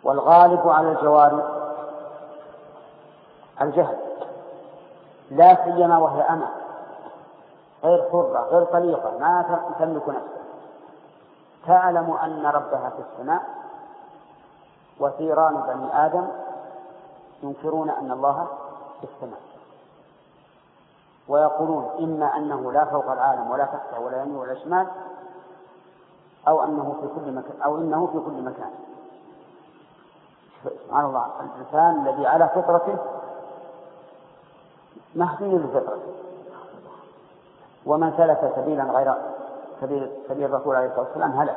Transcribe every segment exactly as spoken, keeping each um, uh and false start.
والغالب على الجوارح الجهل، لا سيما وهي أمة غير حرة غير طليقة ما تملك نفسها، تعلم أن ربها في السماء، وثيران بني آدم ينكرون أن الله في السماء، ويقولون إما أنه لا فوق العالم ولا تحته ولا يمين ولا شمال، أو أنه في كل مكان أو إنه في كل مكان. سبحان الله، الإنسان الذي على فطرته مهدي لفطرته، ومن سلك سبيلا غير سبيل سبيل الرسول عليه الصلاة والسلام هلك.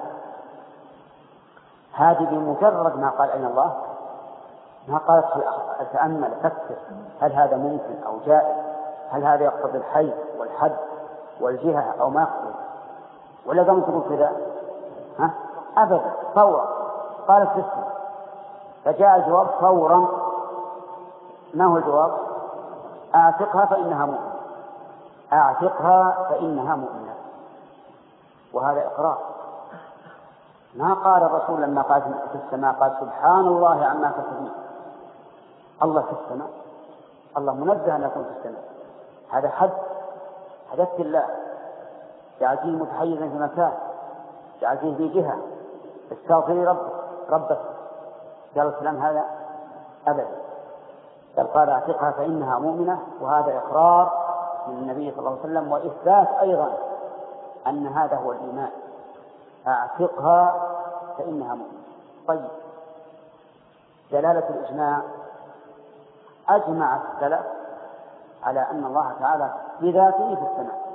هذه بمجرد ما قال أين الله ما قالت تأمل فكر هل هذا ممكن أو جائز، هل هذا يقتضي الحي والحد والجهة أو ما يقتضي، ولا قام تقول كذا ها أبدا فورا قالت تسلم. فجاء الجواب فورا. ما هو الجواب؟ أعتقها فإنها مؤمنة، أعتقها فإنها مؤمنة. وهذا إقرار. ما قال الرسول لما قال في السماء قال سبحان الله عما تصفون، الله في السماء، الله منزه أن يكون في السماء، هذا حد حدث الله، جعلته متحيزا في مكان، جعلته في جهة، استغفري ربك ربك قال السلام هذا أبدا، بل قال اعتقها فإنها مؤمنة. وهذا إقرار من النبي صلى الله عليه وسلم وإثبات أيضا أن هذا هو الإيمان، اعتقها فإنها مؤمنة. طيب، دلالة الإجماع: أجمع السلف على أن الله تعالى بذاته في السماء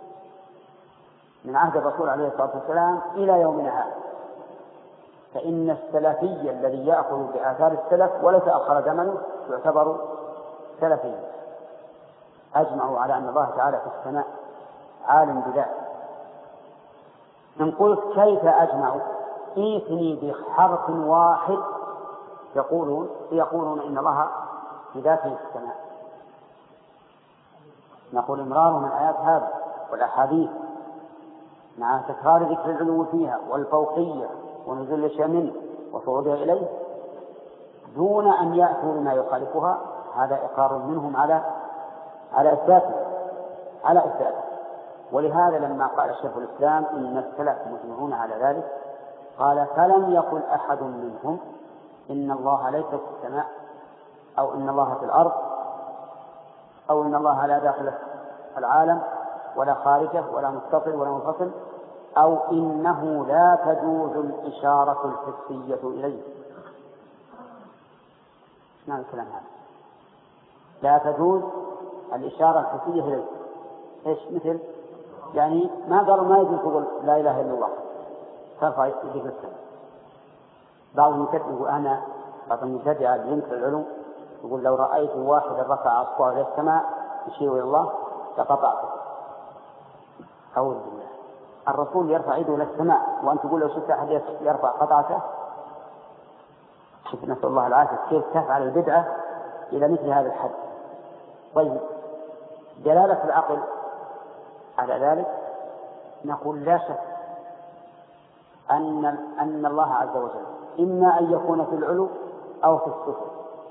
من عهد الرسول عليه الصلاة والسلام إلى يومنا هذا، فإن السلفي الذي يأخذ بآثار السلف ولا تأخر زمنه يعتبر سلفيا. أجمعوا على أن الله تعالى في السماء عالم بذاته. إن قلت كيف أجمعوا؟ إيثني بحرف واحد يقولون يقولون إن الله بذاته في السماء. نقول إمرار من آيات هذا والأحاديث مع تكرار ذكر العلو فيها والفوقية ونزول الأشياء منه وصعودها إليه دون أن يأتوا لما يخالفها، هذا إقرار منهم على على إثباته على إثباته. ولهذا لما قال شيخ الإسلام إن السلف مجمعون على ذلك قال: فلم يقل أحد منهم إن الله ليس في السماء، أو إن الله في الأرض، أو إن الله لا داخل العالم ولا خارجه ولا متصل ولا منفصل، أو إنه لا تجوز الإشارة الحسية إليه. ما الكلام هذا؟ لا تجوز الإشارة الحسية إليه. إيش مثل؟ يعني ما قالوا ما يجوز تقول لا إله إلا الله ترفع يديك السماء. بعض المبتدئ أنا بعض المبتدئ اللي ينكر العلو يقول لو رأيت واحدا رفع أصبعه إلى السماء يشير إلى الله لقطعته. أعوذ بالله، الرسول يرفع يده إلى السماء وأن تقول لو شفت أحد يرفع قطعته؟ شوف، نسأل الله العافية، كيف تفعل البدعة إلى مثل هذا الحد. طيب، دلالة العقل على ذلك نقول لا شك أن أن الله عز وجل إما أن يكون في العلو أو في السفل،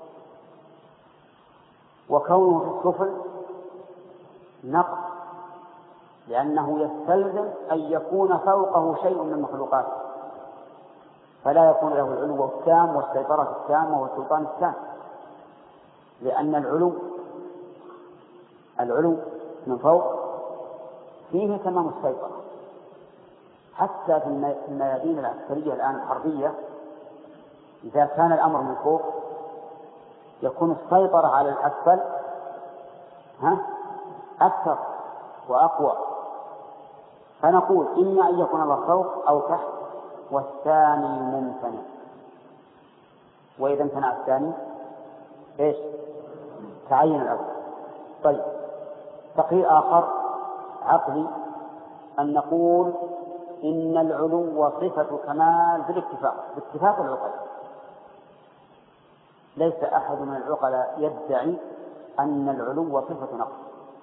وكونه في السفل نقص، لأنه يستلزم أن يكون فوقه شيء من مخلوقاته، فلا يكون له العلو التام والسيطرة التامة والسلطان التام، لأن العلو العلو من فوق فيه تمام السيطرة. حتى في الميادين العسكرية الآن الحربية إذا كان الأمر من فوق يكون السيطرة على الأسفل ها أكثر وأقوى. فنقول إما أن يكون الله فوق أو تحت، والثاني ممتنع. وإذا امتنع الثاني إيش؟ تعين الأول. طيب، تقرير آخر عقلي أن نقول إن العلو صفة كمال بالاتفاق باتفاق العقلاء. ليس أحد من العقلاء يدعي أن العلو صفة نقص.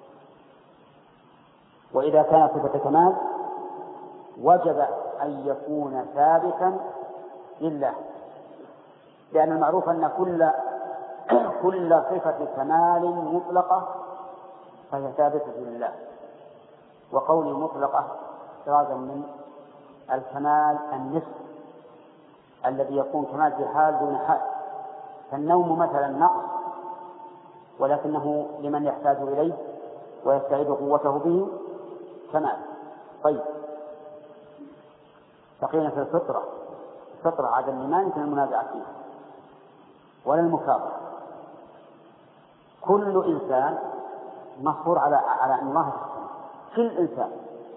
وإذا كان صفة كمال وجب أن يكون ثابتا لله، لأن المعروف أن كل كل صفة كمال مطلقة فهي ثابتة لله، وقولي مطلقة احترازا من الكمال النسبي الذي يكون كمال في حال دون حال، فالنوم مثلا نقص ولكنه لمن يحتاج إليه ويستعيد قوته به كمال. طيب بقينا في الفطرة. الفطرة عدم ما يمكن المنازعة فيها ولا المكابرة. كل إنسان مفطور على على أن الله كل إنسان.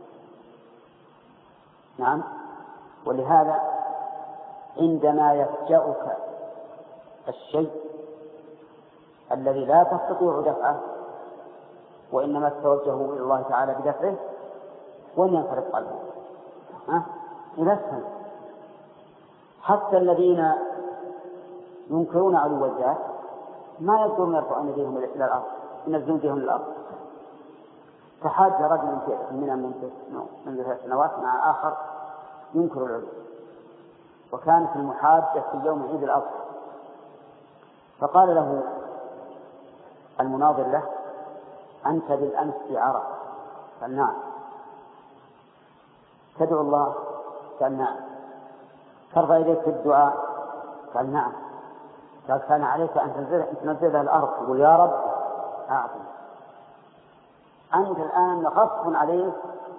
نعم. ولهذا عندما يفجأك الشيء الذي لا تستطيع دفعه وإنما تتوجه إلى الله تعالى بدفعه، وين ينصرف قلبه؟ ها؟ إلى السماء. حتى الذين ينكرون علو الذات ما يقدرون يرفعون يديهم إلى الأرض، ينزلون يديهم إلى الأرض. تحاج رجل من من ثلاث سنوات مع آخر ينكر العلو، وكان في المحاجة في يوم عيد الأضحى، فقال له المناظر له: أنت بالأمس في عرق. قال: نعم. تدعو الله؟ قال: نعم. ترضى إليك في الدعاء؟ قال: نعم. قال: كان عليك أن تنزلها الأرض تقول يا رب أعطني. أنت الآن غصب عليك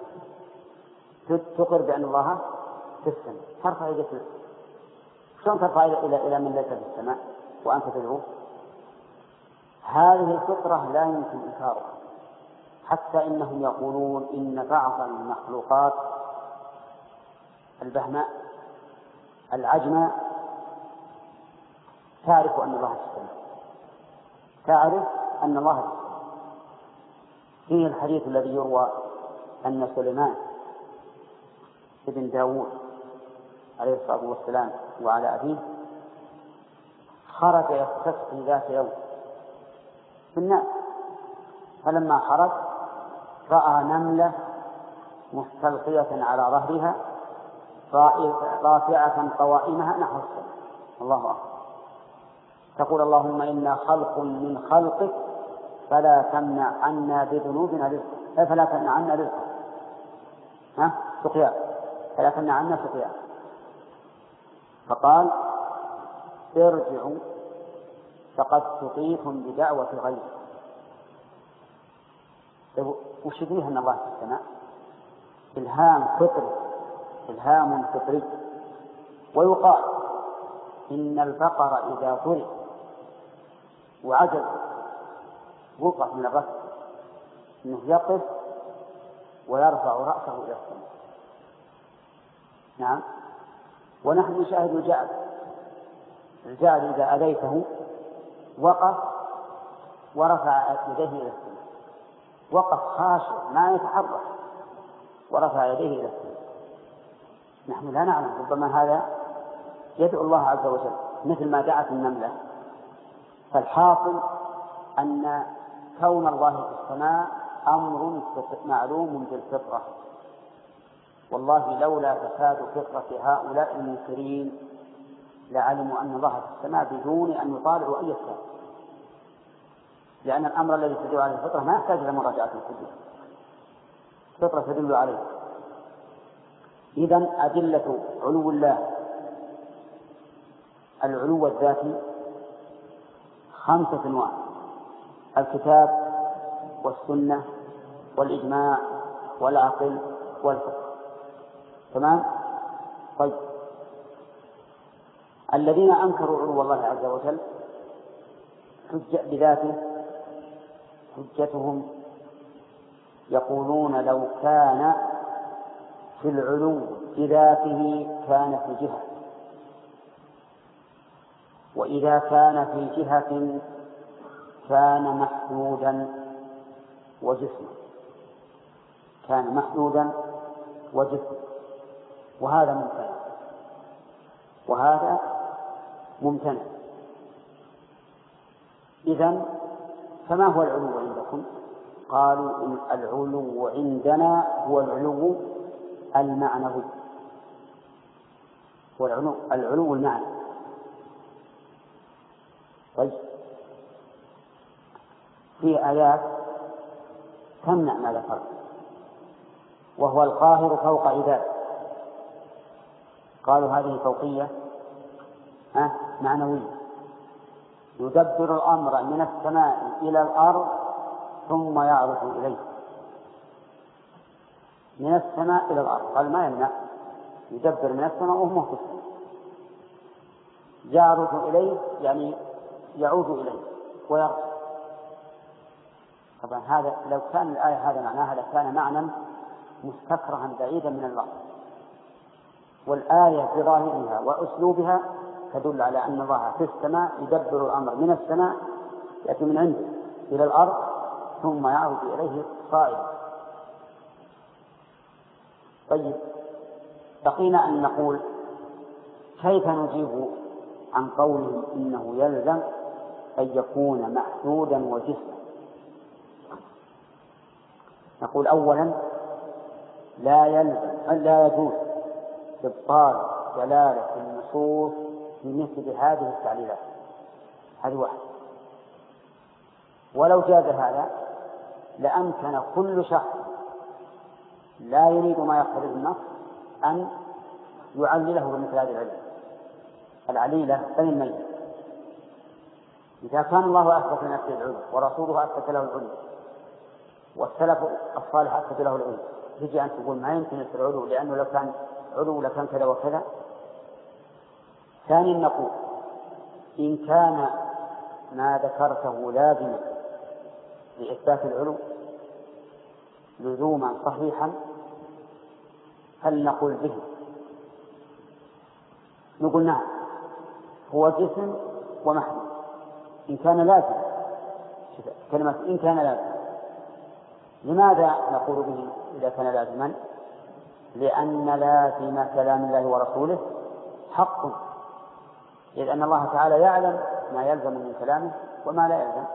تقر بأن الله في السماء، ترفع إليك. شلون ترفع إلى إلى من ليس في السماء وأنت تدعو؟ هذه الفطرة لا يمكن إنكارها، حتى إنهم يقولون إن بعض المخلوقات البهماء العجماء تعرف أن الله في السماء، تعرف أن الله في السماء. فيه الحديث الذي يروى أن سليمان ابن داود عليه الصلاة والسلام وعلى أبيه خرج يستسقي ذات يوم في الناس، فلما خرج رأى نملة مستلقية على ظهرها رافعة قوائمها نحو السماء. الله أكبر. تقول: اللهم إنا خلق من خلقك فلا تمنع عنا بذنوبنا رزقا، فلا تمنع عنا رزقا ها سقيا فلا تمنع عنا سقيا. فقال: ارجعوا فقد سقيتم بدعوة غيركم. وش فيه أن الله في السماء؟ إلهام فطري، إلهام فطري. ويقال إن البقر إذا ضرب وعجز وقف من الركب أنه يقف ويرفع رأسه إلى السماء. نعم. ونحن نشاهد الجعل. الجعل إذا أذيته وقف ورفع يديه إلى السماء، وقف خاشع ما يتحرك ورفع يديه إلى السماء. نحن لا نعلم، ربما هذا يدعو الله عز وجل مثل ما دعت النملة. فالحاصل أن كون الله في السماء أمر معلوم بالفطرة، والله لولا فساد فطرة هؤلاء المنكرين لعلموا أن الله في السماء بدون أن يطالعوا أي شيء، لأن الأمر الذي تدل عليه الفطرة ما يحتاج إلى مراجعة الكتب، الفطرة تدل عليه. إذن أدلة علو الله العلو الذاتي خمسة أنواع: الكتاب والسنة والإجماع والعقل والفقه. تمام؟ طيب، الذين أنكروا علو الله عز وجل حجة بذاته حجتهم يقولون لو كان في العلو بذاته كان في جهة، وإذا كان في جهة كان محدودا وجسما، كان محدودا وجسما، وهذا ممتنع وهذا ممتنع. إذن فما هو العلو عندكم؟ قالوا إن العلو عندنا هو العلو المعنوي، هو العلو, العلو المعنى. طيب في آيات تمنع ما ذكرت، وهو القاهر فوق عباده. قالوا هذه فوقية أه؟ معنوية، يدبر الأمر من السماء إلى الأرض ثم يعرض إليه. من السماء إلى الأرض قال ما يمنع، يدبر من السماء وهو في السماء، يعرض إليه يعني يعود إليه ويرجع. طبعا هذا لو كان الآية هذا معناها لكان معنى مستكرها بعيدا من الله، والآية بظاهرها وأسلوبها تدل على أن الله في السماء يدبر الأمر من السماء يأتي من عنده إلى الأرض ثم يعود إليه صاعدا. طيب بقينا أن نقول كيف نجيب عن قولهم إنه يلزم أن يكون محدودا وجسما؟ نقول أولا لا يلزم لا يجوز إبطال دلالة النصوص في مثل هذه التعليلات، هذه واحدة. ولو جاز هذا لأمكن كل شخص لا يريد ما يقتضيه النص أن يعلله بمثل هذه العلة العليلة بل الميت. إذا كان الله أثبت لنفسه العلو ورسوله أثبت له العلو والسلف الصالح أثبت له العلو، تجي أن تقول ما يمكن يصير العلو لأنه لو كان علو لكان كذا وكذا. ثانيا نقول إن كان ما ذكرته لازما لإثبات العلو لزوما صحيحا فلنقل به، نقول نعم هو جسم ومحدود إن كان لازم. كلمة إن كان لازم، لماذا نقول به إذا كان لازما؟ لأن لازم كلام الله ورسوله حق، إذ أن الله تعالى يعلم ما يلزم من كلامه وما لا يلزم.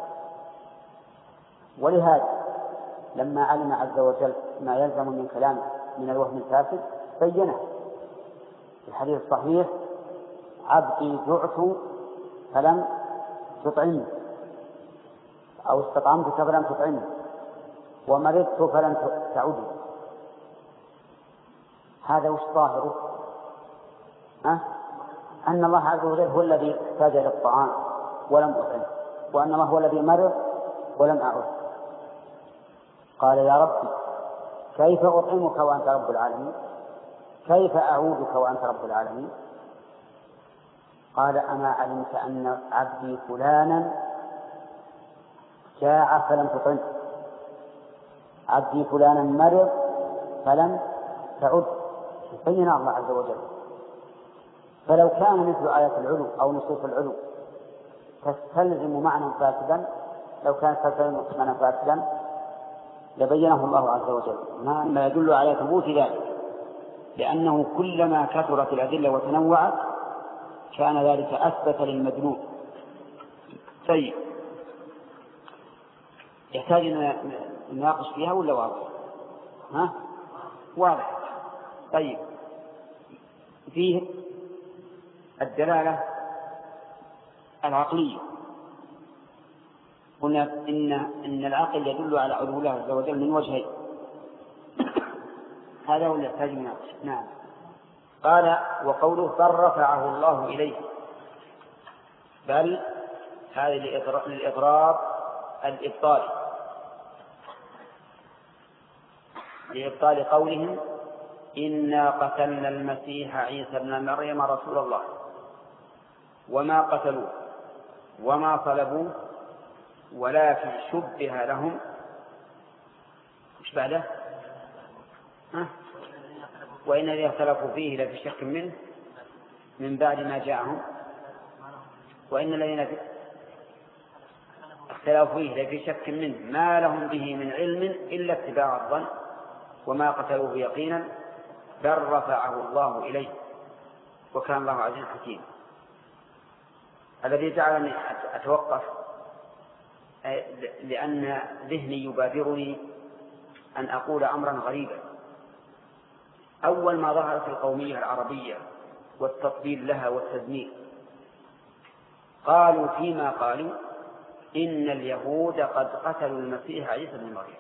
ولهذا لما علم عز وجل ما يلزم من كلامه من الوهم الفاسد بينه في الحديث الصحيح: عبدي جعت فلم تطعمني، أو استطعمتك فلم تطعمني، ومرضت فلم تعودني. هذا وش ظاهره؟ أه؟ أن الله عز وجل هو الذي احتاج للطعام ولم أطعمه، وأن الله هو الذي مرض ولم أعود. قال: يا ربي كيف أطعمك وأنت رب العالمين؟ كيف أعودك وأنت رب العالمين؟ قال: أما علمت أن عبدي فلانا جاع فلم تطعمه، عبدي فلانا مرض فلم تعد. بين الله عز وجل. فلو كان مثل آية العلو أو نصوص العلو تستلزم معنى فاسدا، لو كانت تستلزم معنى فاسدا لبينه الله عز وجل، ما يدل على ثبوت ذلك، لأنه كلما كثرت الأدلة وتنوعت كان ذلك أثبت للمدلول. طيب يحتاج أن نناقش فيها ولا واضح؟ ها؟ واضح. طيب فيه الدلالة العقلية، قلنا إن, إن العقل يدل على علو الله عز وجل من وجهين، هذا هو اللي يحتاج مناقشة. نعم. قال: وقوله بل رفعه الله إليه، بل هذه للإضراب الإبطال، لإبطال قولهم إنا قتلنا المسيح عيسى ابن مريم رسول الله وما قتلوه وما صلبوه ولكن شبه لهم. مش بعده؟ ها؟ وإن الذين اختلفوا فيه لفي شك منه من بعد ما جاءهم، وإن الذين اختلفوا فيه لفي شك منه ما لهم به من علم إلا اتباع الظن وما قتلوه يقينا بل رفعه الله إليه وكان الله عزيزا حكيما. الذي جعلني أتوقف لأن ذهني يبادرني أن أقول أمرا غريبا. أول ما ظهرت القومية العربية والتطبيل لها والتزمير قالوا فيما قالوا إن اليهود قد قتلوا المسيح عيسى بن مريم.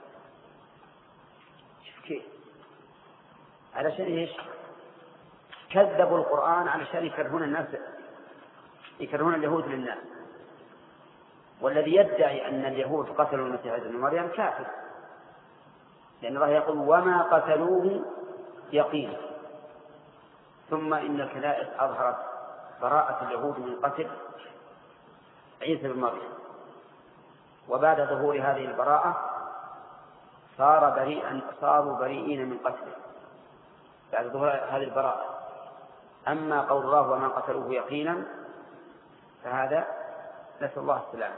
شوف كيف، علشان إيش؟ كذبوا القرآن علشان يكرهون الناس، يكرهون اليهود للناس. والذي يدعي أن اليهود قتلوا المسيح عيسى بن مريم كافر، لأن الله يقول وما قتلوه يقينا. ثم إن الكنائس أظهرت براءة اليهود من قتل عيسى بن مريم، وبعد ظهور هذه البراءة صار بريئا صاروا بريئين من قتله بعد ظهور هذه البراءة. أما قول الله وما قتلوه يقينا فهذا نسأل الله السلامة.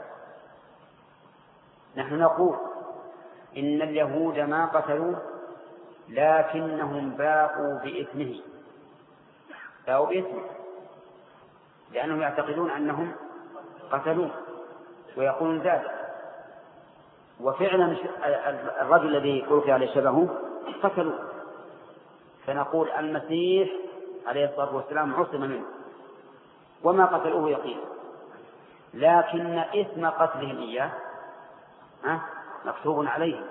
نحن نقول إن اليهود ما قتلوه لكنهم باقوا بإثمه، باقوا بإثمه لأنهم يعتقدون أنهم قتلوه ويقولون ذلك. وفعلا الرجل الذي ألقي عليه شبهه قتلوه. فنقول المسيح عليه الصلاة والسلام عصم منه وما قتلوه يقينا، لكن إثم قتلهم إياه مكتوب عليه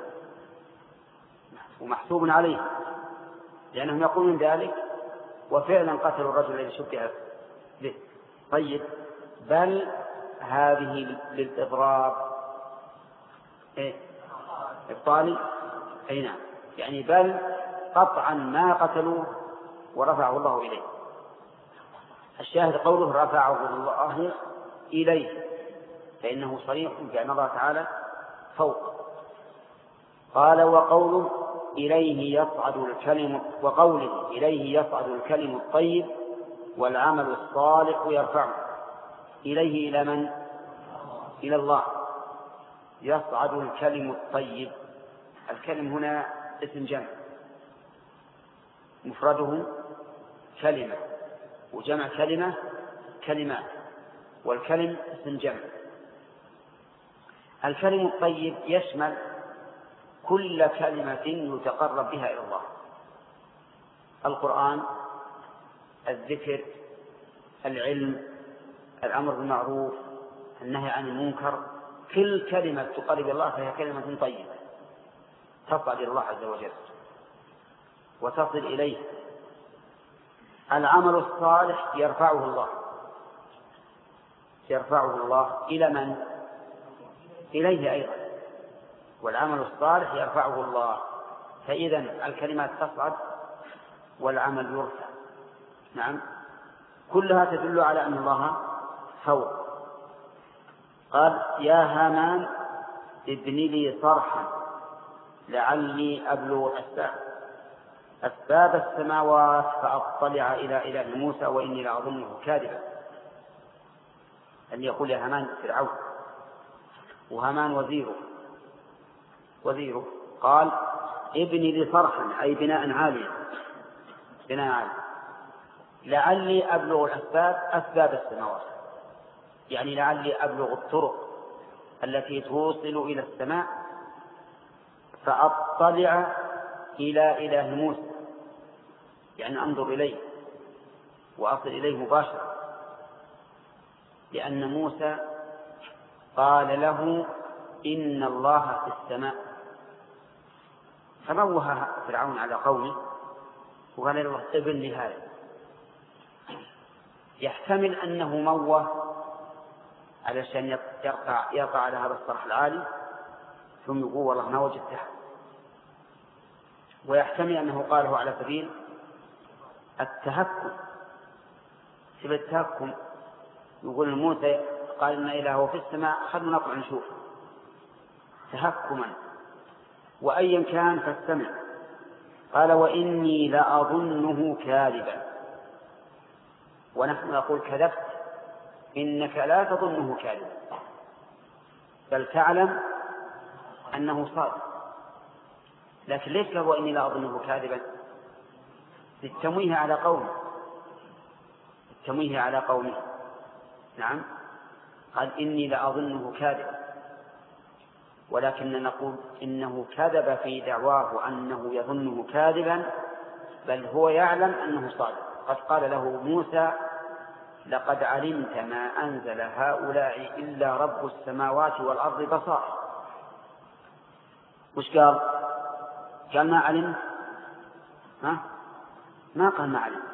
ومحسوب عليه، لأنهم يقولون ذلك وفعلا قتلوا الرجل الذي شبه به. طيب، بل هذه للإضراب إيه؟ إبطالي، أي نعم، يعني بل قطعا ما قتلوه ورفعه الله إليه. الشاهد قوله رفعه الله إليه، فإنه صريح بأن الله تعالى فوق. قال وقوله إليه يصعد الكلم وقوله إليه يصعد الكلم الطيب والعمل الصالح يرفعه. إليه إلى من؟ إلى الله. يصعد الكلم الطيب، الكلم هنا اسم جمع مفرده كلمة، وجمع كلمة كلمات، والكلم اسم جمع. الكلم الطيب يشمل كل كلمة يتقرب بها إلى الله، القرآن، الذكر، العلم، الأمر بالمعروف، النهي عن المنكر، كل كلمة تقرب إلى الله فهي كلمة طيبة تصعد إلى الله عز وجل وتصل إليه. العمل الصالح يرفعه الله، يرفعه الله إلى من؟ إليه أيضا. والعمل الصالح يرفعه الله، فإذا الكلمات تصعد والعمل يرفع. نعم، كلها تدل على أن الله فوق. قال يا هامان ابن لي صرحا لعلي أبلغ الأسباب أسباب السماوات فأطلع إلى إله موسى وإني لأظنه كاذبا. أن يقول يا هامان فرعون، وهامان وزيره وزيره قال ابني لي صرحا أي بناء عاليا، بناء عاليا، لعلي أبلغ الأسباب أسباب السماوات، يعني لعلي أبلغ الطرق التي توصل إلى السماء فأطلع إلى إله موسى، يعني أنظر إليه وأصل إليه مباشرة، لأن موسى قال له إن الله في السماء، فموه فرعون على قومه وقال له ابن لهذا. يحتمل أنه موه علشان يقع, يقع على هذا الصرح العالي ثم يقول والله ما وجدته، ويحتمل أنه قاله على سبيل التهكم، سبيل التهكم، يقول موسى قال إن إلهه في السماء خلنا نطلع نشوف، تهكما. وأيا كان فاستمع. قال وإني لأظنه كاذبا، ونحن نقول كذبت، إنك لا تظنه كاذبا بل تعلم أنه صادق. لكن ليش له وإني لا أظنه كاذبا؟ للتمويه على قومه، التمويه على قومه. نعم، قال إني لأظنه كاذبا، ولكن نقول إنه كذب في دعواه أنه يظنه كاذبا، بل هو يعلم أنه صادق. قد قال له موسى لقد علمت ما أنزل هؤلاء إلا رب السماوات والأرض بصائر. وش قال؟ قال ما علمت؟ ها؟ ما قال ما علمت،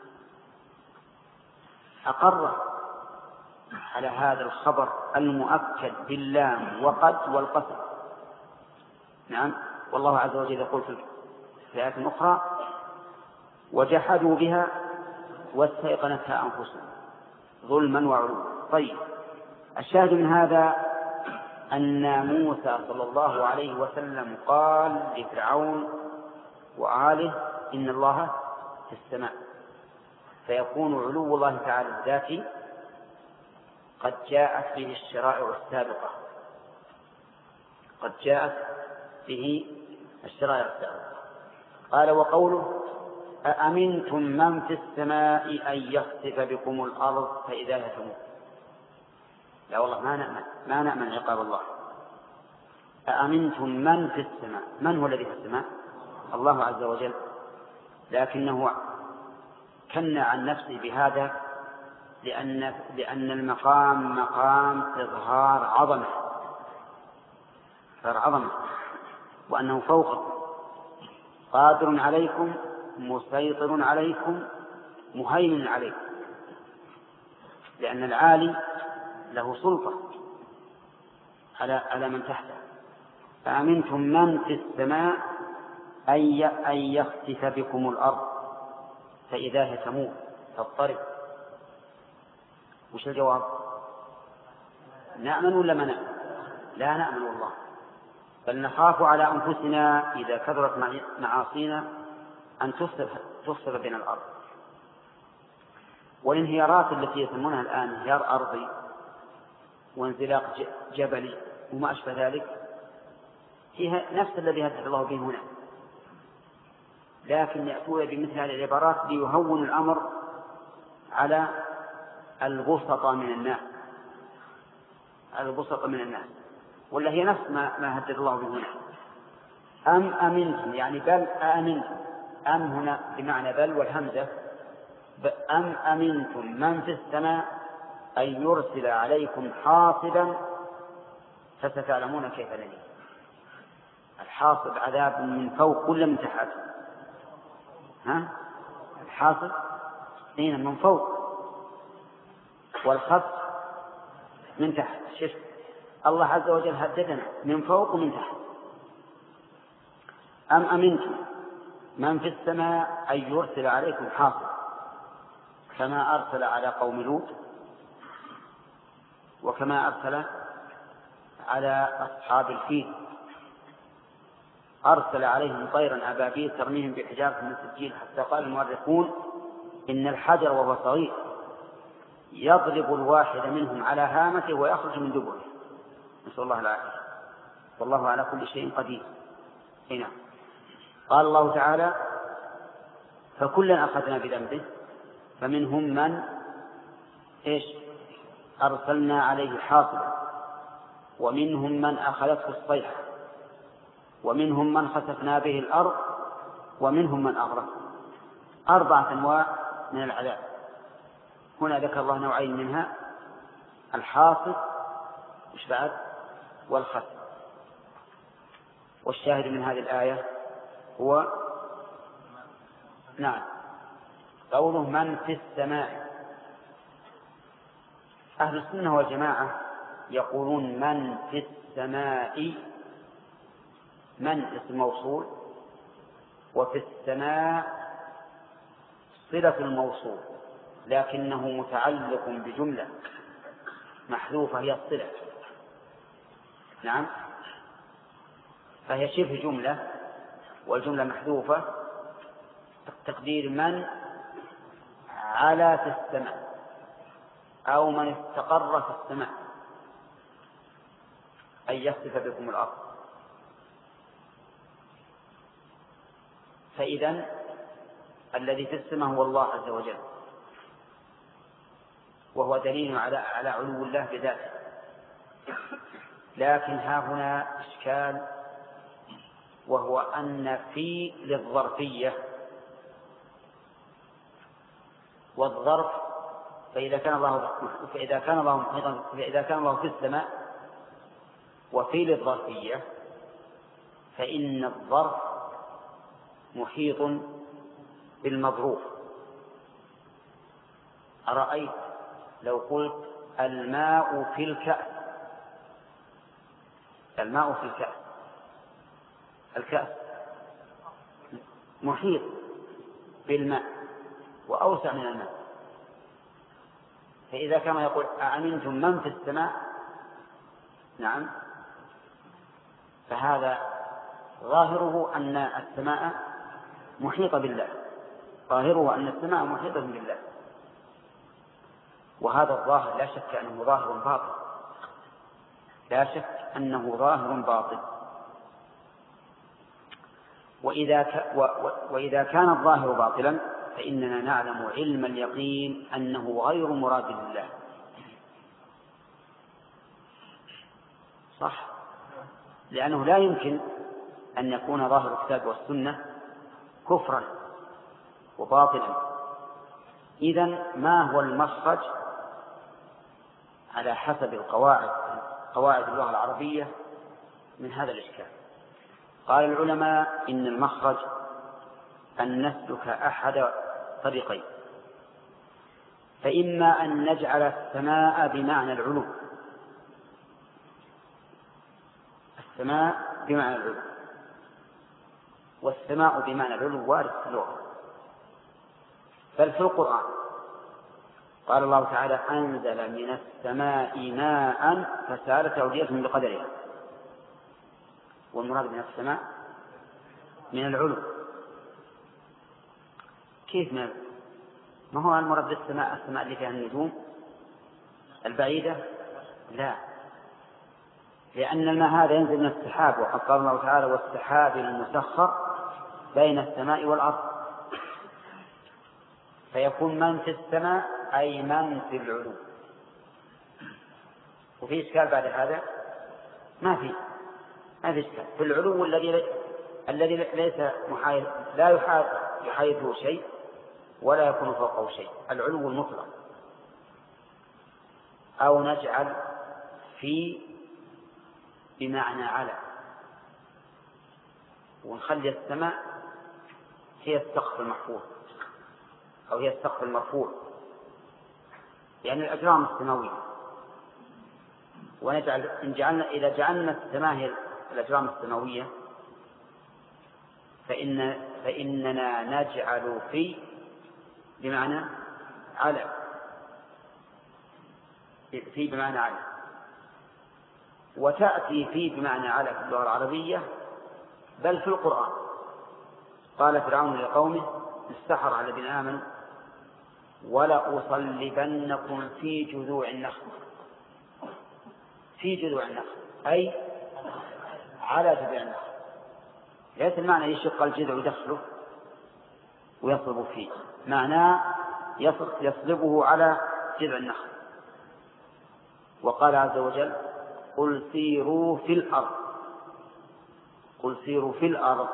أقر على هذا الخبر المؤكد باللام وقد والقسم. نعم. والله عز وجل يقول في آية أخرى وجحدوا بها واستيقنتها أنفسهم ظلما وعلوا. طيب، الشاهد من هذا أن موسى صلى الله عليه وسلم قال لفرعون وآله إن الله في السماء، فيكون علو الله تعالى الذاتي قد جاءت به الشرائع السابقة قد جاءت به الشرائع السابقة. قال وقوله أأمنتم من في السماء أن يخسف بكم الأرض فإذا هي تمور. لا والله ما نأمن ما نأمن عقاب الله. أأمنتم من في السماء، من هو الذي في السماء؟ الله عز وجل، لكنه كنى عن نفسه بهذا لأن, لأن المقام مقام إظهار عظمة إظهار عظمة وأنه فوقكم قادر عليكم مسيطر عليكم مهيمن عليكم، لأن العالي له سلطة على على من تحته. فأمنتم من في السماء أن يخسف بكم الأرض فإذا هي تمور تضطرب. وش الجواب؟ نأمن ولا ما نأمن؟ لا نأمن والله، بل نخاف على أنفسنا إذا كثرت معاصينا أن تصف بين الأرض. والانهيارات التي يسمونها الآن انهيار أرضي وانزلاق جبلي وما أشبه ذلك هي نفس الذي هدد الله به هنا، لكن يأتون بمثل هذه العبارات ليهون الأمر على البسطة من الناس على البسطة من الناس ولا هي نفس ما, ما هدد الله به هنا. أم أمنتم يعني بل أمنتم، أم هنا بمعنى بل والهمزة، أم أمنتم من في السماء أن يرسل عليكم حاصبا فستعلمون كيف نذير. الحاصب عذاب من فوق ولا من تحت؟ ها؟ الحاصب هنا من فوق والخف من تحت. شوف الله عز وجل هددنا من فوق ومن تحت. أم أمنتم من في السماء أن يرسل عليكم حاصب كما أرسل على قوم لوط وكما أرسل على أصحاب الفيل، أرسل عليهم طيرا أبابيل ترميهم بحجارة من سجيل حتى قال المؤرخون إن الحجر وهو صغير يضرب الواحد منهم على هامته ويخرج من دبره، نسأل الله العافية، والله على كل شيء قدير. هنا قال الله تعالى فكلا أخذنا بذنبه فمنهم من إيش أرسلنا عليه حاصبا ومنهم من أخذته الصيحة ومنهم من خسفنا به الأرض ومنهم من أغرق. أربعة أنواع من العذاب. هنا ذكر الله نوعين منها الحاصب وش بعد والخسف. والشاهد من هذه الآية هو نعم قوله من في السماء. أهل السنة والجماعة يقولون من في السماء، من اسم موصول وفي السماء صلة الموصول لكنه متعلق بجملة محذوفة هي الصلة. نعم فهي شبه جملة والجملة محذوفة تقدير من على في السماء أو من استقر في السماء أن يخسف بكم الأرض. فإذن الذي في السماء هو الله عز وجل، وهو دليل على على علو الله بذاته. لكن ها هنا إشكال، وهو أن في للظرفية، والظرف فإذا كان الله فإذا كان الله محيطا فإذا كان الله في السماء وفي الظرفية فإن الظرف محيط بالمظروف. أرأيت لو قلت الماء في الكأس، الماء في الكأس، الكأس محيط بالماء وأوسع من الماء، فإذا كان يقول أأمنتم من في السماء، نعم، فهذا ظاهره أن السماء محيطة بالله، ظاهره أن السماء محيطة بالله، وهذا الظاهر لا شك أنه ظاهر باطل، لا شك أنه ظاهر باطل. وإذا, ك... و... و... وإذا كان الظاهر باطلا فإننا نعلم علم اليقين أنه غير مراد لله. صح؟ لأنه لا يمكن أن يكون ظاهر الكتاب والسنة كفرا وباطلا. إذن ما هو المخرج على حسب القواعد قواعد اللغة العربية من هذا الإشكال؟ قال العلماء إن المخرج أن نسلك أحد طريقين، فإما أن نجعل السماء بمعنى العلو، السماء بمعنى العلو، والسماء بمعنى العلو وارد في اللغة بل في القرآن. قال الله تعالى أنزل من السماء ماء فسالت أودية بقدرها، والمراد من السماء من العلو. كيف من؟ ما هو المراد بالسماء السماء اللي فيها النجوم البعيدة؟ لا، لأن الماء هذا ينزل من السحاب، وقد قال الله تعالى والسحاب المسخر بين السماء والأرض، فيكون من في السماء أي من في العلو. وفي إشكال بعد هذا؟ ما في ما في إشكال. في العلو الذي الذي ليس محايد، لا يحايد يحايده شيء ولا يكون فوقه شيء، العلو المطلق. أو نجعل في بمعنى على، ونخلي السماء هي السقف المحفوظ أو هي السقف المرفوع، يعني الأجرام السماوية. ونجعل إن جعلنا إذا جعلنا السماء هي الأجرام السماوية فإن فإننا نجعل في بمعنى على، في بمعنى على، وتأتي في بمعنى على في اللغة العربية بل في القرآن. قال فرعون لقومه استحر على الذين آمنوا ولأصلبنكم في جذوع النخل، في جذوع النخل أي على جذوع النخل، ليس المعنى يشق الجذع ويدخله ويصلب فيه، معناه يصلبه على جذع النخل. وقال عز وجل قل سيروا في الأرض، قل سيروا في الأرض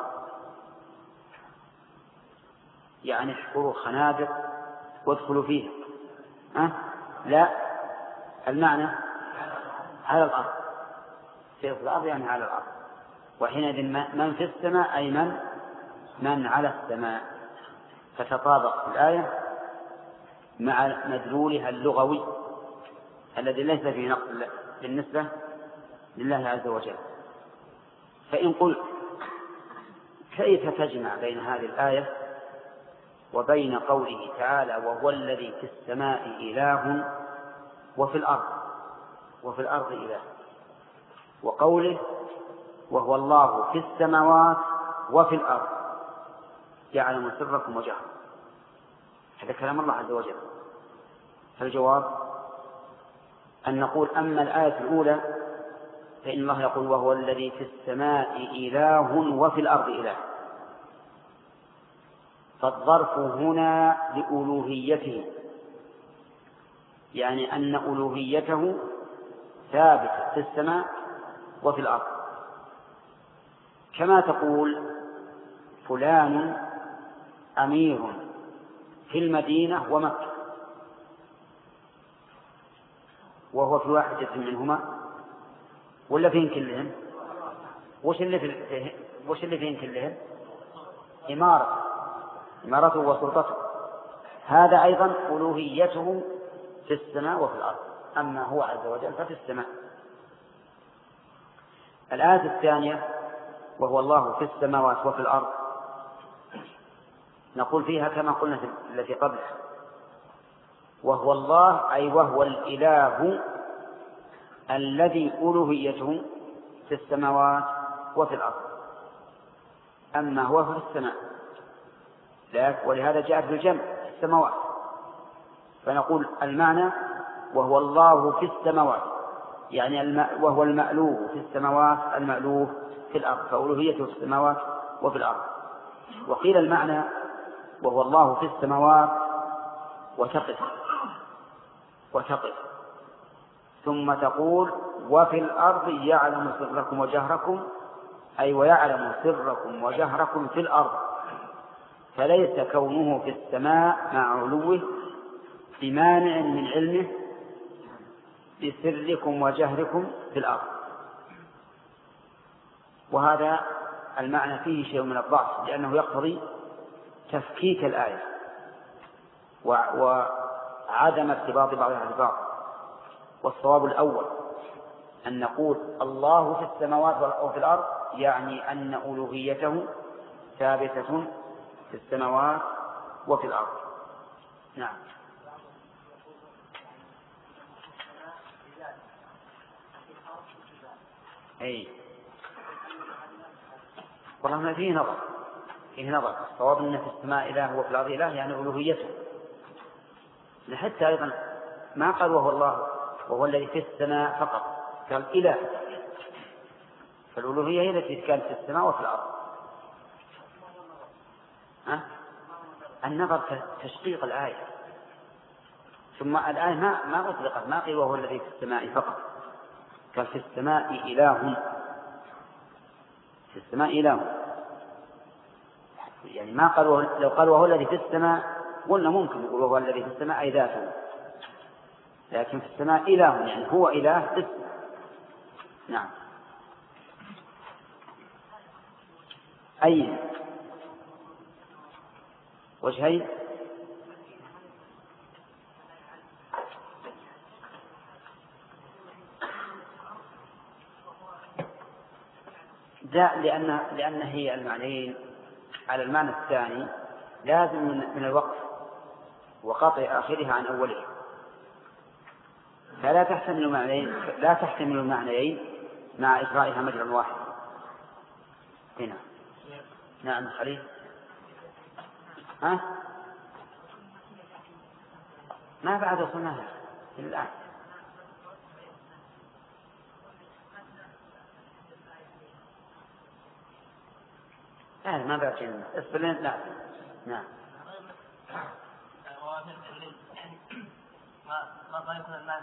يعني احفروا خنادق وادخلوا فيها. أه؟ لا، المعنى على الأرض، سيروا في الأرض يعني على الأرض. وحينئذ من في السماء أي من من على السماء، فتطابق الآية مع مدلولها اللغوي الذي ليس فيه نقص بالنسبة لله عز وجل. فإن قلت كيف تجمع بين هذه الآية وبين قوله تعالى وهو الذي في السماء إله وفي الأرض وفي الأرض إله، وقوله وهو الله في السماوات وفي الأرض يعلم سركم وجهركم، هذا كلام الله عز وجل. فالجواب أن نقول أما الآية الأولى فإن الله يقول وهو الذي في السماء إله وفي الأرض إله، فالظرف هنا لألوهيته، يعني أن ألوهيته ثابتة في السماء وفي الأرض، كما تقول فلان أمير في المدينة ومكة، وهو في واحدة منهما ولا فين كلهم؟ وش اللي في وش اللي فين كلهم؟ إمارة إمارته وسلطته. هذا أيضا ألوهيته في السماء وفي الأرض، أما هو عز وجل ففي السماء. الآية الثانية وهو الله في السماوات وفي الأرض، نقول فيها كما قلنا في التي قبله، وهو الله أي وهو الإله الذي ألوهيته في السماوات وفي الأرض، أما هو في السماء، ولهذا جاءت بالجمع في السماوات. فنقول المعنى وهو الله في السماوات، يعني الم... وهو المألوه في السماوات المألوه في الأرض، فألوهيته في السماوات وفي الأرض. وقيل المعنى وهو الله في السماوات وتقف وتقف ثم تقول وفي الأرض يعلم سركم وجهركم، أي ويعلم سركم وجهركم في الأرض، فليس كونه في السماء مع علوه بمانع من علمه بسركم وجهركم في الأرض. وهذا المعنى فيه شيء من الضعف، لأنه يقتضي تفكيك الآية وعدم ارتباط بعضها ببعض. والصواب الأول أن نقول الله في السماوات وفي الأرض، يعني أن ألوهيته ثابتة في السماوات وفي الأرض. نعم. أي والله ما فيه نظر فيه نظر الصواب أن في السماء إله وفي الأرض إله، يعني ألوهيته. حتى أيضا ما قال وهو الله وهو الذي في السماء فقط، قال إله، فالألوهية هي التي كانت في السماء وفي الأرض. أه؟ النظر تشقيق الآية، ثم الآية ما ما أطلقت، ما قيل وهو الذي في السماء فقط، قال في السماء إله، في السماء إله، يعني ما قال لو قال وهو الذي في السماء قلنا ممكن يقول وهو الذي في السماء أي ذاته، لكن في السماء إله يعني هو إله في السماء. نعم. أي وجهين؟ جاء لأن لأن هي المعنيين على المعنى الثاني لازم من, من الوقف وقطع آخرها عن أوله، فلا تحتمل المعنيين لا تحتمل المعنيين مع إجرائها مجرى واحد. هنا نعم خليل. ها ما بعد وصلناها الآن. لا ما بعد شيء اصبر لنا. لا نعم ما ما يكون المعنى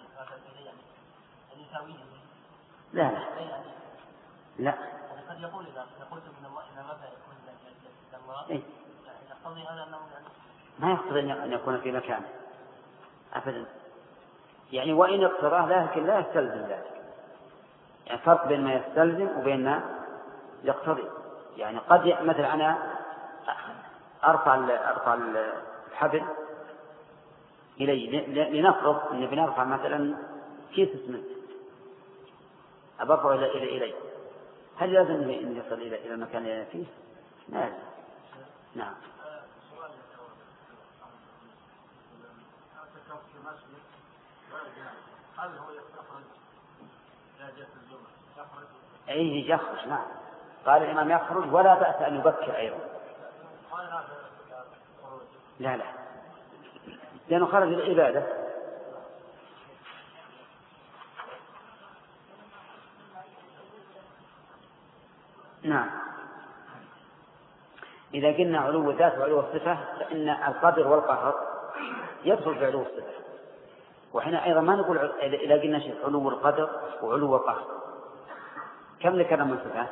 يعني يساويه. لا لا لا قد يقول إذا قلت من الله إذا متى يكون الله إيه؟ يقتضي هذا أنه ما يقتضي أن يكون في مكانه أبدا، يعني وإن اقتضاه لكن لا يستلزم ذلك، يعني فرق بين ما يستلزم وبين ما يقتضي. يعني قد مثلا أنا أرفع أرفع الحبل إلي، لنفرض أن بنرفع مثلا كيس اسمنت أبرفع إلى إلى إلي، هل لازم أن يصل إلى إلى المكان اللي فيه؟ لا. نعم. أيه يخرج. نعم قال الإمام يخرج ولا بأس أن يبكر أيضا. لا لا لأنه خرج للعبادة. نعم إذا قلنا علو الذات وعلو الصفة فإن القدر والقهر يدخل في علو الصفة، وحنا أيضا ما نقول إذا قلنا شيء علو القدر وعلو القهر كم ذكرنا من صفة؟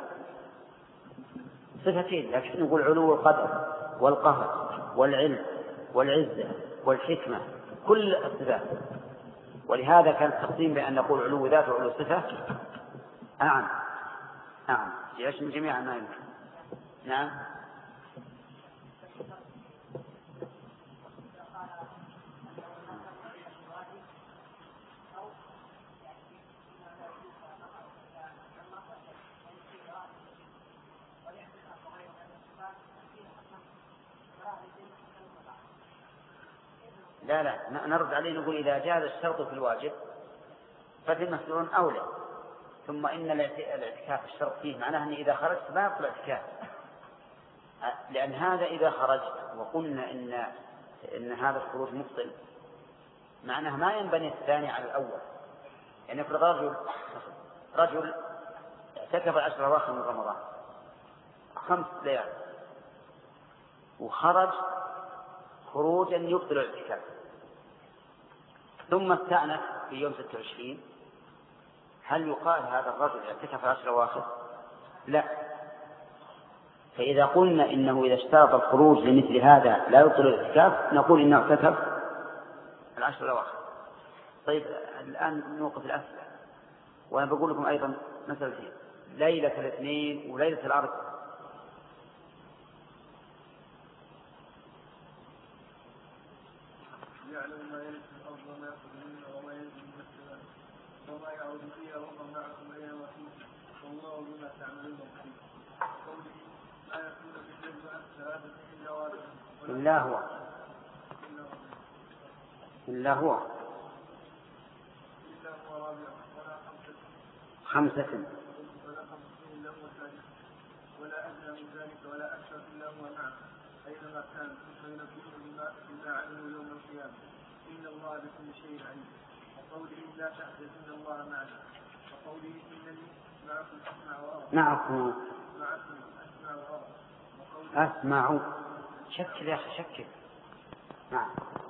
صفتين، لكن نقول علو القدر والقهر والعلم والعزة والحكمة كل الصفات، ولهذا كان التقسيم بأن نقول علو ذات وعلو صفة أعم أعم من جميع ما يمكن. نعم. لا لا نرد عليه نقول إذا جاز الشرط في الواجب ففي المسنون أولى. ثم إن الاعتكاف الشرط فيه معناه أن إذا خرجت ما يبطل الاعتكاف، لأن هذا إذا خرج وقلنا إن إن هذا الخروج مبطل معناه ما ينبني الثاني على الأول. يعني افرض رجل رجل اعتكف العشر الأواخر من رمضان خمس ليال وخرج خروجا يبطل الاعتكاف ثم استأنف في يوم ستة وعشرين، هل يقال هذا الرجل اعتكف العشر الأواخر؟ لا. فإذا قلنا إنه إذا اشترط الخروج لمثل هذا لا يبطل الاعتكاف نقول إنه اعتكف العشر الأواخر. طيب الآن نوقف الأسئلة، وأنا بقول لكم أيضا مسألتين: ليلة الاثنين وليلة الأربعاء يعلم ما يلج في الأرض وما يخرج منها وما ينزل من السماء وما يعود فيها وهو معكم أينما كنتم والله بما تعملون بصير. قوله ما يكون في النجوى ثلاثة إلا واحد إلا هو إلا هو إلا هو رابع ولا خمسة خمسة ولا خمسة إلا هو ثالث ولا أدنى من ذلك ولا أكثر إلا هو معه أينما كان فينبئه بما بما علمه يوم القيامة إن الله بكل شيء عليم. وقوله لا تحزن إن الله معنا. وقوله إنني معكم أسمع وأرى معكم معكم أسمع وأرى. أسمع شكل يا أخي شكل. نعم.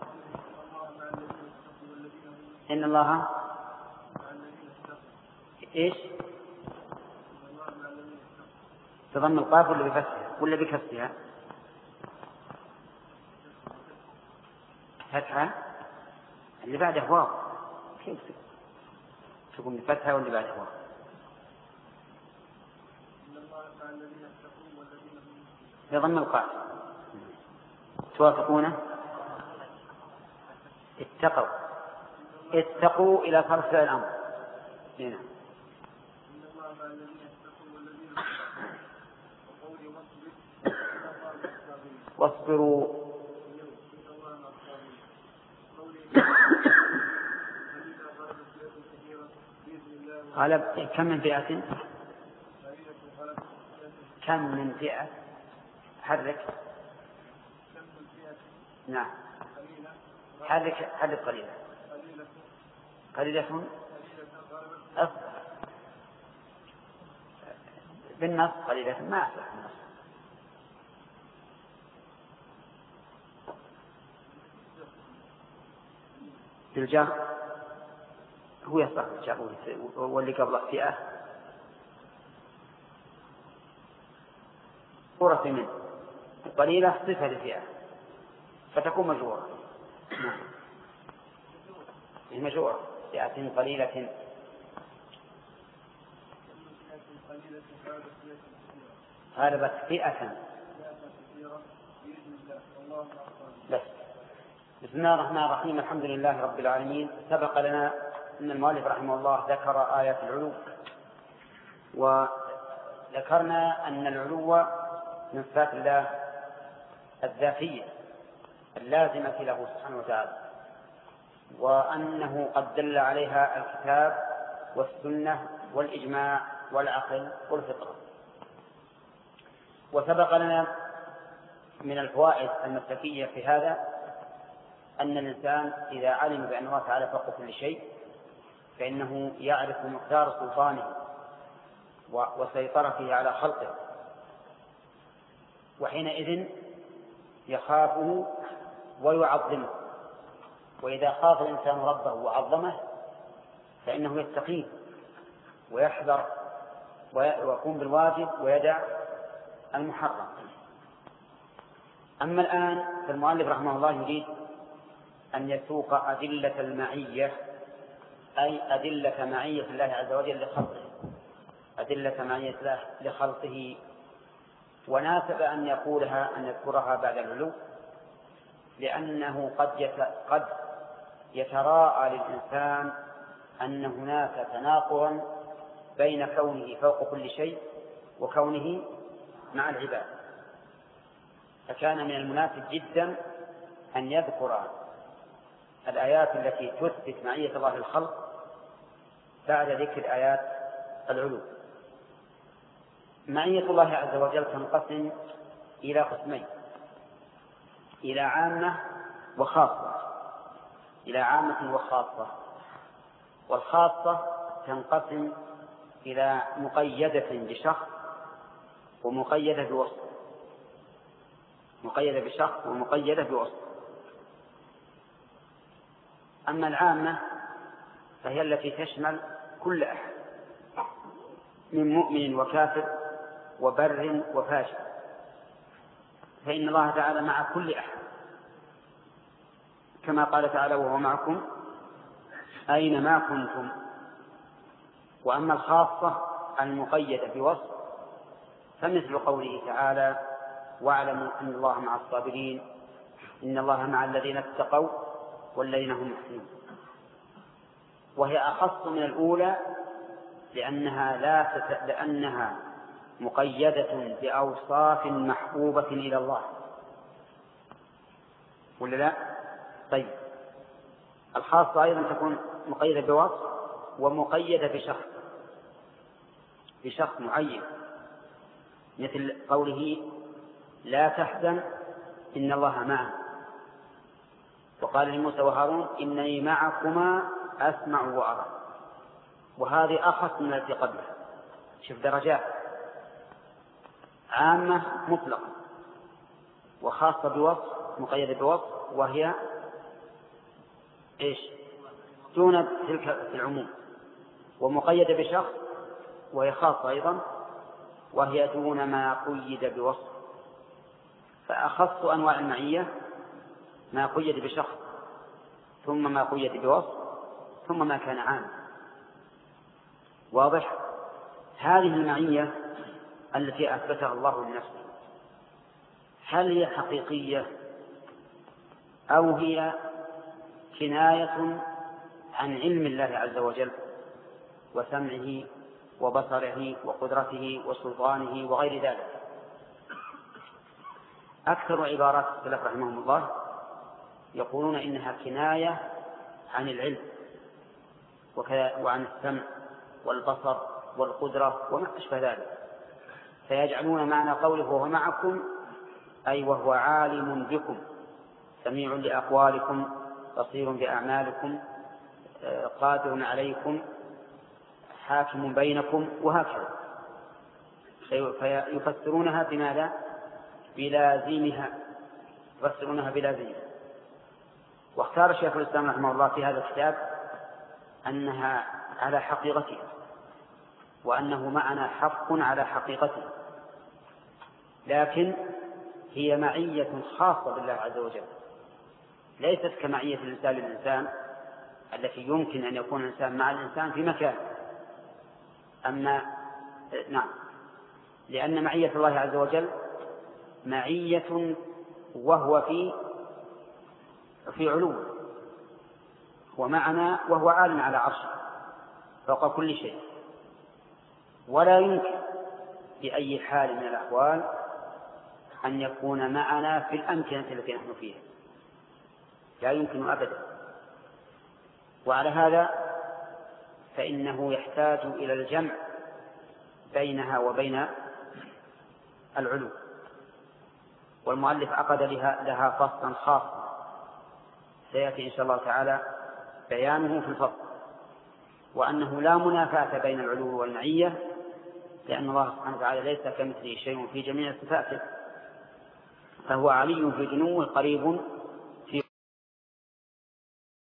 إن الله مع الذين اتقوا. إيش؟ إن الله مع الذين اتقوا. تضم القاف ولا بفتحها ولا بكسرها؟ فتحة اللي بعده واو. كيف تقوم بفتحة واللي بعده واو؟ إن الله مع الذين اتقوا والذين هم بضم القاف. توافقونه؟ اتقوا اتقوا إلى صرف الأمر. هنا إن الله مع الذين اتقوا والذين هم وقولي واصبر واصبروا إن الله مع الصابرين. قولي فإذا غلبت فئة كثيرة بإذن الله غلب كم من فئة؟ فإذا غلبت فئة كم من فئة؟ حرك. كم من فئة نعم. قليلة حرك حرك قليلا. قليلة قليلة قليلة غلبت أصبر بالنص قليلة ما أصبح النص. بالجار هو يصح الجار واللي قبله فئة صورة منه قليلة صفة لفئة فتكون مجرورة. نعم مجرورة فئة قليلة غلبت فئة. بس. بسم الله الرحمن الرحيم. الحمد لله رب العالمين. سبق لنا أن المؤلف رحمه الله ذكر آيات العلو، وذكرنا أن العلو من صفات الله الذاتية اللازمة له سبحانه وتعالى، وأنه قد دل عليها الكتاب والسنة والإجماع والعقل والفطرة. وسبق لنا من الفوائد المسلكية في هذا أن الإنسان إذا علم بأن الله تعالى فوق كل شيء فإنه يعرف مقدار سلطانه وسيطرته على خلقه، وحينئذ يخافه ويعظمه. وإذا خاف الإنسان ربه وعظمه فإنه يتقيه ويحذر ويقوم بالواجب ويدع المحرم. أما الآن فالمؤلف رحمه الله يريد أن يسوق أدلة المعية أي أدلة معية الله عز وجل لخلقه، أدلة معية الله لخلقه، وناسب أن يقولها أن يذكرها بعد العلو، لأنه قد قد يتراءى للإنسان أن هناك تناقضا بين كونه فوق كل شيء وكونه مع العباد، فكان من المناسب جدا أن يذكر الآيات التي تثبت معية الله للخلق بعد ذكر آيات العلو. معية الله عز وجل تنقسم إلى قسمين، إلى عامة وخاصة، إلى عامة وخاصة. والخاصة تنقسم إلى مقيدة بشخص ومقيدة بوصف، مقيدة بشخص ومقيدة بوصف. أما العامة فهي التي تشمل كل أحد من مؤمن وكافر وبر وفاجر، فإن الله تعالى مع كل أحد كما قال تعالى وهو معكم أينما كنتم. وأما الخاصة المقيدة بوصف فمثل قوله تعالى واعلموا أن الله مع الصابرين إن الله مع الذين اتقوا والذين هم محسنون، وهي أخص من الأولى لأنها, لا تت... لأنها مقيدة بأوصاف محبوبة إلى الله، ولا لا؟ طيب الخاصة أيضا تكون مقيدة بوصف ومقيدة بشخص بشخص معين، مثل قوله لا تحزن إن الله معنا، وقال لموسى وهارون إنني معكما أسمع وأرى، وهذه أخص من التي قبلها. شوف درجات، عامة مطلقة وخاصة بوصف مقيدة بوصف، وهي إيش دون تلك العموم، ومقيدة بشخص وهي خاصة أيضا وهي دون ما قيد بوصف. فأخص أنواع المعية ما قيد بشخص ثم ما قيد بوصف ثم ما كان عام. واضح؟ هذه المعية التي أثبتها الله لنفسه هل هي حقيقية أو هي كناية عن علم الله عز وجل وسمعه وبصره وقدرته وسلطانه وغير ذلك؟ أكثر عبارات السلف رحمهم الله يقولون إنها كناية عن العلم وعن السمع والبصر والقدرة وما أشبه ذلك، فيجعلون معنى قوله وهو معكم أي وهو عالم بكم سميع لأقوالكم بصير بأعمالكم قادر عليكم حاكم بينكم وهكذا، فيفسرونها بماذا؟ بلازمها، يفسرونها بلازمها. واختار شيخ الإسلام رحمه الله في هذا الكتاب أنها على حقيقتها، وأنه معنى حق على حقيقته، لكن هي معية خاصة بالله عز وجل، ليست كمعية الإنسان للإنسان التي يمكن أن يكون الإنسان مع الإنسان في مكان. أما نعم، لأن معية الله عز وجل معية وهو في في علو ومعنا وهو عال على عرشه فوق كل شيء، ولا يمكن بأي حال من الأحوال أن يكون معنا في الأمكنة التي نحن فيها، لا يمكن أبدا. وعلى هذا فإنه يحتاج إلى الجمع بينها وبين العلو، والمؤلف عقد لها, لها فصلا خاصا سيأتي إن شاء الله تعالى بيانه في الفصل، وأنه لا منافاة بين العلو والمعية، لأن الله سبحانه وتعالى ليس كمثله شيء في جميع صفاته، فهو علي في دنوه قريب